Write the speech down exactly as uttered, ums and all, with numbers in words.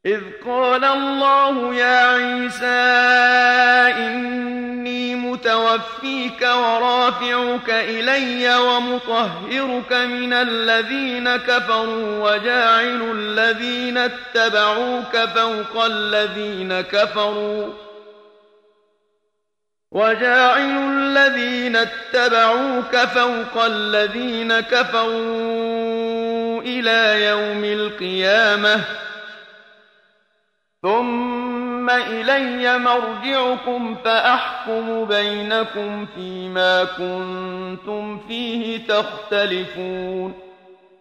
إذ قال الله يا عيسى إني متوفيك ورافعك إلي ومطهرك من الذين كفروا وجاعل الذين اتبعوك فوق الذين كفروا وجاعل الذين اتبعوك فوق الذين كفروا إلى يوم القيامة ثم إلي مرجعكم فأحكم بينكم فيما كنتم فيه تختلفون